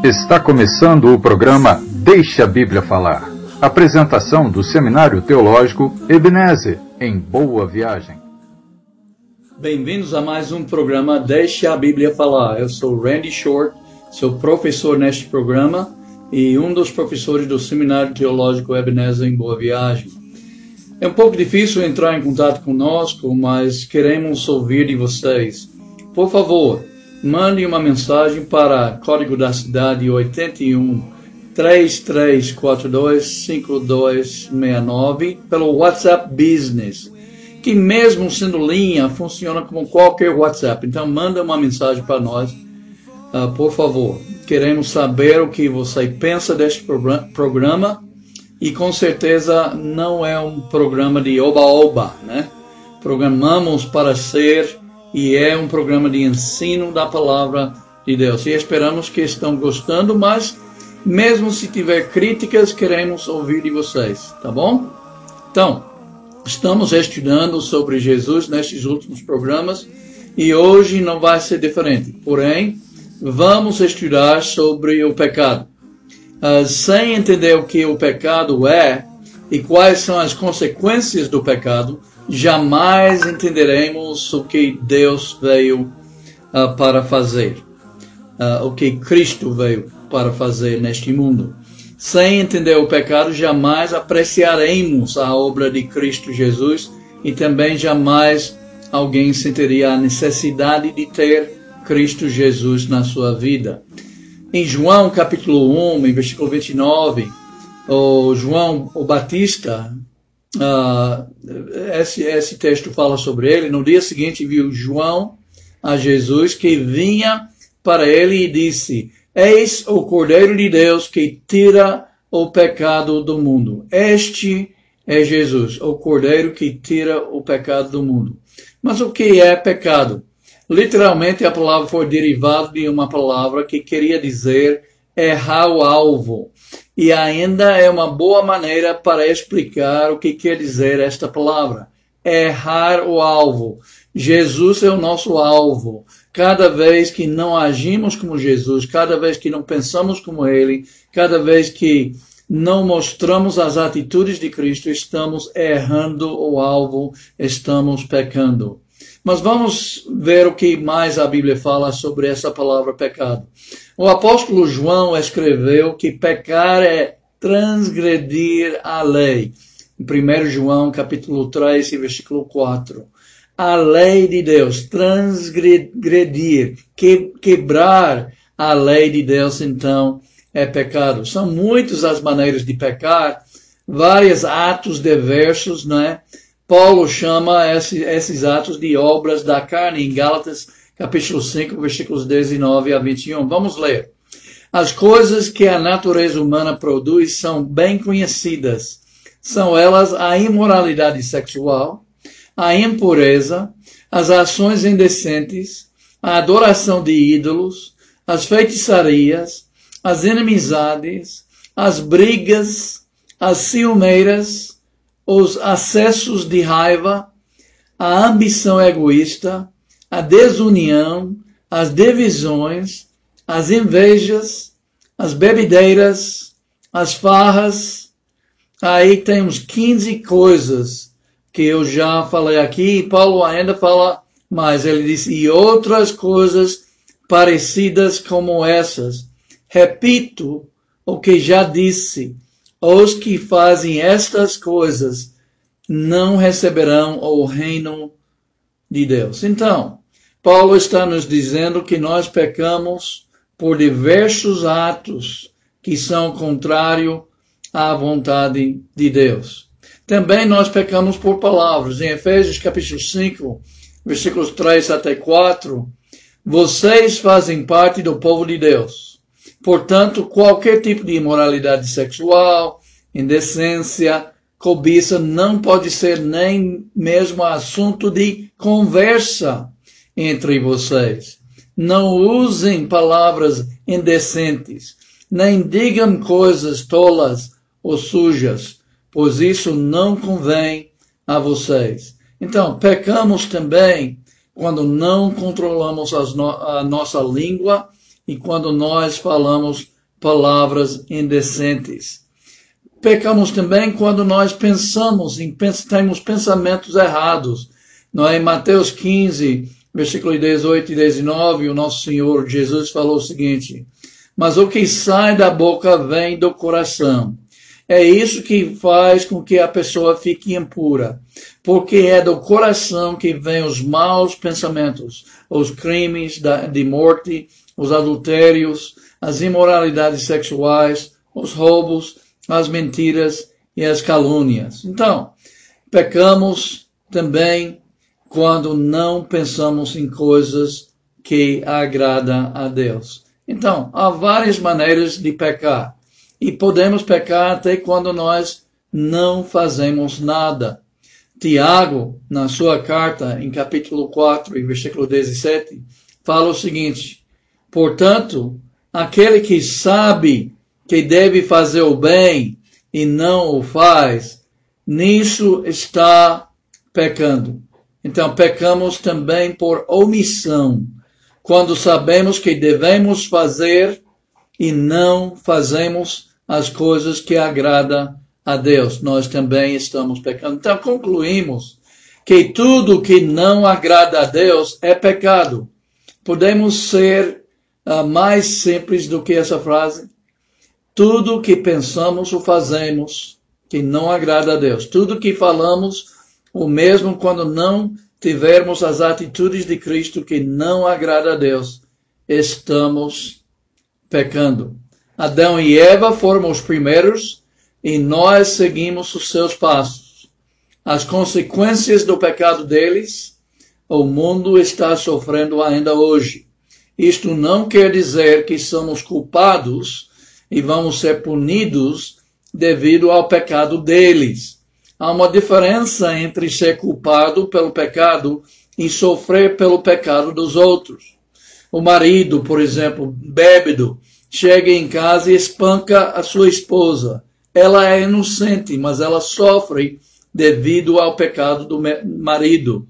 Está começando o programa Deixa a Bíblia Falar. Apresentação do Seminário Teológico Ebenezer, em Boa Viagem. Bem-vindos a mais um programa Deixa a Bíblia Falar. Eu sou Randy Short, sou professor neste programa e um dos professores do Seminário Teológico Ebenezer, em Boa Viagem. É um pouco difícil entrar em contato conosco, mas queremos ouvir de vocês. Por favor, mande uma mensagem para código da cidade 81-3342-5269 pelo WhatsApp Business, que mesmo sendo linha, funciona como qualquer WhatsApp. Então, manda uma mensagem para nós, por favor. Queremos saber o que você pensa deste programa e, com certeza, não é um programa de oba-oba, né? Programamos para ser e é um programa de ensino da palavra de Deus. E esperamos que estão gostando, mas mesmo se tiver críticas, queremos ouvir de vocês, tá bom? Então, estamos estudando sobre Jesus nestes últimos programas e hoje não vai ser diferente. Porém, vamos estudar sobre o pecado. Sem entender o que o pecado é e quais são as consequências do pecado, jamais entenderemos o que Deus veio para fazer, o que Cristo veio para fazer neste mundo. Sem entender o pecado, jamais apreciaremos a obra de Cristo Jesus e também jamais alguém sentiria a necessidade de ter Cristo Jesus na sua vida. Em João capítulo 1, em versículo 29, o João o Batista, esse texto fala sobre ele. No dia seguinte viu João a Jesus que vinha para ele e disse: Eis o Cordeiro de Deus que tira o pecado do mundo. Este é Jesus, o Cordeiro que tira o pecado do mundo. Mas o que é pecado? Literalmente a palavra foi derivada de uma palavra que queria dizer errar o alvo. E ainda é uma boa maneira para explicar o que quer dizer esta palavra. Errar o alvo. Jesus é o nosso alvo. Cada vez que não agimos como Jesus, cada vez que não pensamos como Ele, cada vez que não mostramos as atitudes de Cristo, estamos errando o alvo, estamos pecando. Mas vamos ver o que mais a Bíblia fala sobre essa palavra pecado. O apóstolo João escreveu que pecar é transgredir a lei. Em 1 João capítulo 3, versículo 4. A lei de Deus, transgredir, quebrar a lei de Deus, então, é pecado. São muitas as maneiras de pecar, vários atos diversos, não é? Paulo chama esses atos de obras da carne, em Gálatas capítulo 5, versículos 19 a 21. Vamos ler. As coisas que a natureza humana produz são bem conhecidas. São elas a imoralidade sexual, a impureza, as ações indecentes, a adoração de ídolos, as feitiçarias, as inimizades, as brigas, as ciumeiras, os acessos de raiva, a ambição egoísta, a desunião, as divisões, as invejas, as bebedeiras, as farras. Aí temos 15 coisas que eu já falei aqui e Paulo ainda fala mais. Ele diz, e outras coisas parecidas como essas. Repito o que já disse. Os que fazem estas coisas não receberão o reino de Deus. Então, Paulo está nos dizendo que nós pecamos por diversos atos que são contrários à vontade de Deus. Também nós pecamos por palavras. Em Efésios capítulo 5, versículos 3 até 4, vocês fazem parte do povo de Deus. Portanto, qualquer tipo de imoralidade sexual, indecência, cobiça não pode ser nem mesmo assunto de conversa entre vocês. Não usem palavras indecentes, nem digam coisas tolas ou sujas, pois isso não convém a vocês. Então, pecamos também quando não controlamos a nossa língua e quando nós falamos palavras indecentes. Pecamos também quando nós temos pensamentos errados. Em Mateus 15, versículos 18 e 19, o nosso Senhor Jesus falou o seguinte: mas o que sai da boca vem do coração. É isso que faz com que a pessoa fique impura. Porque é do coração que vêm os maus pensamentos, os crimes de morte, os adultérios, as imoralidades sexuais, os roubos, as mentiras e as calúnias. Então, pecamos também quando não pensamos em coisas que agradam a Deus. Então, há várias maneiras de pecar. E podemos pecar até quando nós não fazemos nada. Tiago, na sua carta, em capítulo 4, e versículo 17, fala o seguinte: portanto, aquele que sabe que deve fazer o bem e não o faz, nisso está pecando. Então, pecamos também por omissão, quando sabemos que devemos fazer e não fazemos as coisas que agradam a Deus. Nós também estamos pecando. Então, concluímos que tudo que não agrada a Deus é pecado. Podemos ser mais simples do que essa frase? Tudo que pensamos ou fazemos que não agrada a Deus. Tudo que falamos, ou mesmo quando não tivermos as atitudes de Cristo que não agrada a Deus, estamos pecando. Adão e Eva foram os primeiros e nós seguimos os seus passos. As consequências do pecado deles, o mundo está sofrendo ainda hoje. Isto não quer dizer que somos culpados e vamos ser punidos devido ao pecado deles. Há uma diferença entre ser culpado pelo pecado e sofrer pelo pecado dos outros. O marido, por exemplo, bêbado, chega em casa e espanca a sua esposa. Ela é inocente, mas ela sofre devido ao pecado do marido.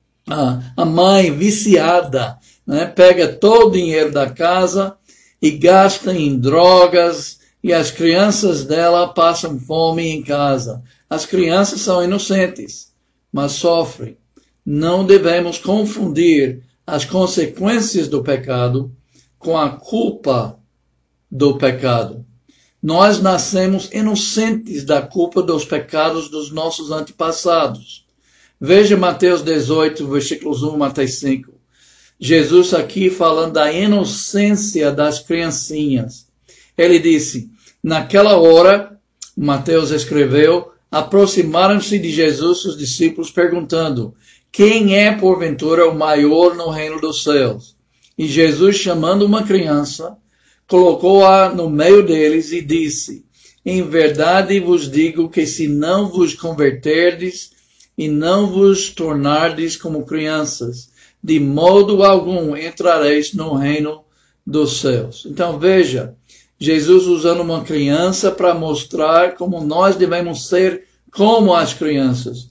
A mãe viciada, pega todo o dinheiro da casa e gasta em drogas, e as crianças dela passam fome em casa. As crianças são inocentes, mas sofrem. Não devemos confundir as consequências do pecado com a culpa do pecado. Nós nascemos inocentes da culpa dos pecados dos nossos antepassados. Veja Mateus 18, versículos 1 até 5. Jesus aqui falando da inocência das criancinhas. Ele disse: naquela hora, Mateus escreveu, aproximaram-se de Jesus os discípulos perguntando: quem é porventura o maior no reino dos céus? E Jesus, chamando uma criança, colocou-a no meio deles e disse: em verdade vos digo que se não vos converterdes e não vos tornardes como crianças, de modo algum entrareis no reino dos céus. Então veja, Jesus usando uma criança para mostrar como nós devemos ser como as crianças.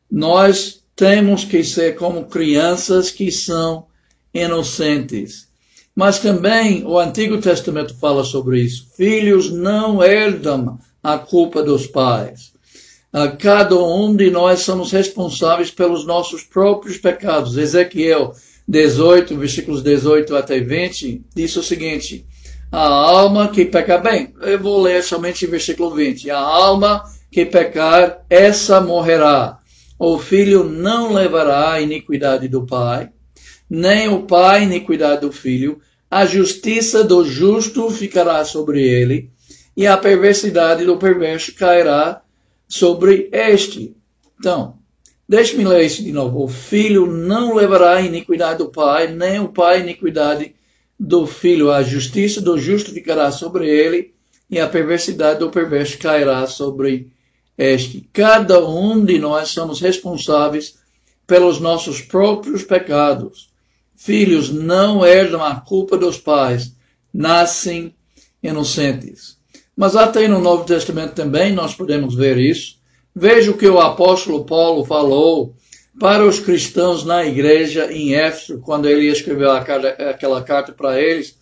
Nós temos que ser como crianças que são inocentes. Mas também o Antigo Testamento fala sobre isso. Filhos não herdam a culpa dos pais. Cada um de nós somos responsáveis pelos nossos próprios pecados. Ezequiel 18, versículos 18 até 20, diz o seguinte: a alma que peca, bem, eu vou ler somente o versículo 20. A alma que pecar, essa morrerá. O filho não levará a iniquidade do pai, nem o pai a iniquidade do filho. A justiça do justo ficará sobre ele, e a perversidade do perverso cairá sobre este. Então, deixe-me ler isso de novo. O filho não levará a iniquidade do pai, nem o pai a iniquidade do filho. A justiça do justo ficará sobre ele, e a perversidade do perverso cairá sobre este. Cada um de nós somos responsáveis pelos nossos próprios pecados. Filhos não herdam a culpa dos pais, nascem inocentes. Mas até no Novo Testamento também nós podemos ver isso. Veja o que o apóstolo Paulo falou para os cristãos na igreja em Éfeso, quando ele escreveu aquela carta para eles.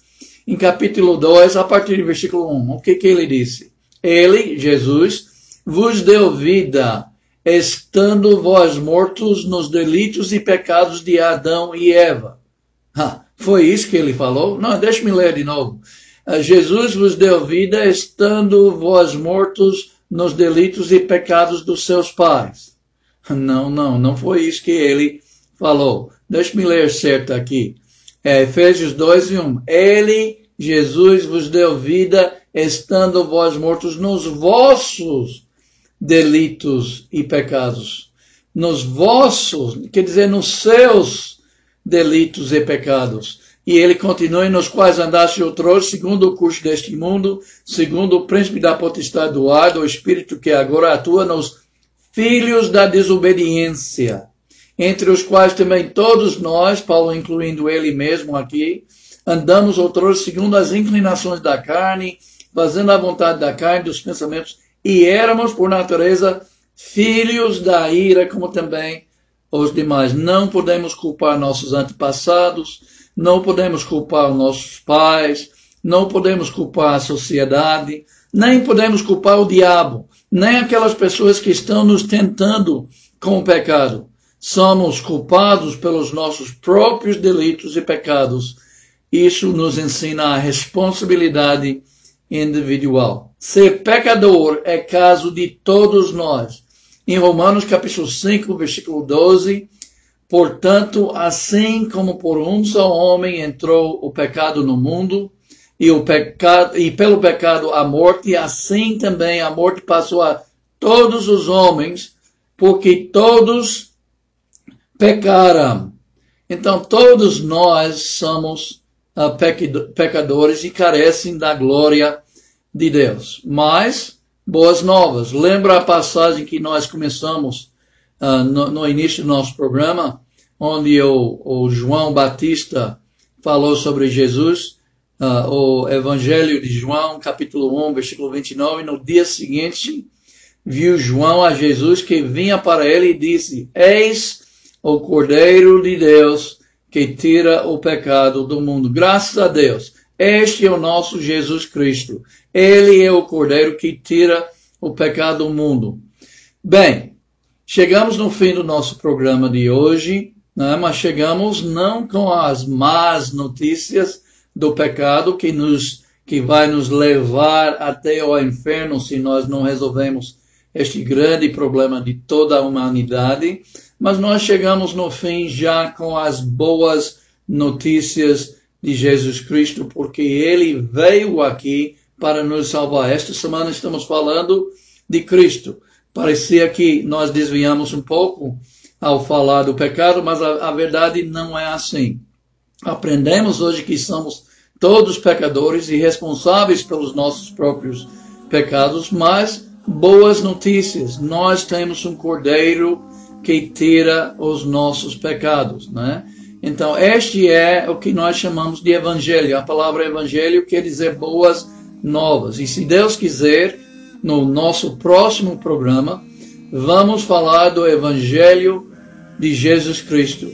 em capítulo 2, a partir do versículo 1. O que ele disse? Ele, Jesus, vos deu vida, estando vós mortos nos delitos e pecados de Adão e Eva. Foi isso que ele falou? Não, deixe-me ler de novo. Jesus vos deu vida, estando vós mortos nos delitos e pecados dos seus pais. Não foi isso que ele falou. Deixe-me ler certo aqui. Efésios 2 e 1. Ele, Jesus, vos deu vida, estando vós mortos nos vossos delitos e pecados. Nos vossos, quer dizer, nos seus delitos e pecados. E ele continua, nos quais andaste outrora, segundo o curso deste mundo, segundo o príncipe da potestade do ar, do espírito que agora atua nos filhos da desobediência, entre os quais também todos nós, Paulo incluindo ele mesmo aqui, andamos outrora segundo as inclinações da carne, fazendo a vontade da carne, dos pensamentos, e éramos, por natureza, filhos da ira, como também os demais. Não podemos culpar nossos antepassados, não podemos culpar os nossos pais, não podemos culpar a sociedade, nem podemos culpar o diabo, nem aquelas pessoas que estão nos tentando com o pecado. Somos culpados pelos nossos próprios delitos e pecados. Isso nos ensina a responsabilidade individual. Ser pecador é caso de todos nós. Em Romanos capítulo 5, versículo 12, portanto, assim como por um só homem entrou o pecado no mundo, e pelo pecado a morte, assim também a morte passou a todos os homens, porque todos pecaram. Então, todos nós somos pecadores e carecem da glória de Deus. Mas, boas novas. Lembra a passagem que nós começamos no início do nosso programa, onde o João Batista falou sobre Jesus, o Evangelho de João, capítulo 1, versículo 29, no dia seguinte, viu João a Jesus que vinha para ele e disse, eis o Cordeiro de Deus que tira o pecado do mundo. Graças a Deus, este é o nosso Jesus Cristo. Ele é o Cordeiro que tira o pecado do mundo. Bem, chegamos no fim do nosso programa de hoje, né? Mas chegamos não com as más notícias do pecado que vai nos levar até o inferno se nós não resolvemos este grande problema de toda a humanidade, mas nós chegamos no fim já com as boas notícias de Jesus Cristo, porque ele veio aqui para nos salvar. Esta semana estamos falando de Cristo. Parecia que nós desviamos um pouco ao falar do pecado, mas a verdade não é assim. Aprendemos hoje que somos todos pecadores e responsáveis pelos nossos próprios pecados, mas boas notícias. Nós temos um Cordeiro que tira os nossos pecados, né? Então, este é o que nós chamamos de Evangelho. A palavra Evangelho quer dizer boas novas. E se Deus quiser, no nosso próximo programa, vamos falar do Evangelho de Jesus Cristo,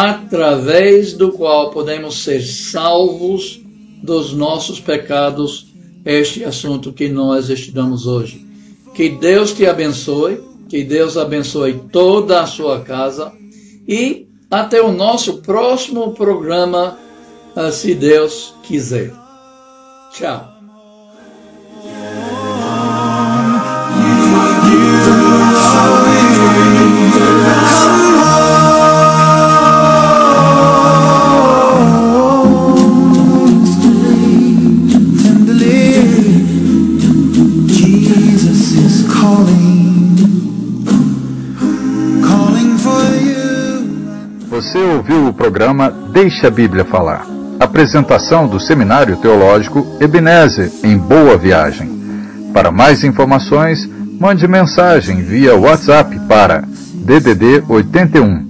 através do qual podemos ser salvos dos nossos pecados, este assunto que nós estudamos hoje. Que Deus te abençoe, que Deus abençoe toda a sua casa e até o nosso próximo programa, se Deus quiser. Tchau. Você ouviu o programa Deixa a Bíblia Falar. Apresentação do Seminário Teológico Ebenezer, em Boa Viagem. Para mais informações, mande mensagem via WhatsApp para DDD 81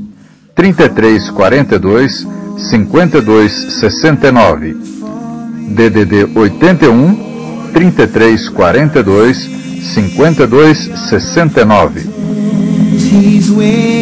3342 5269. DDD 81 3342 5269.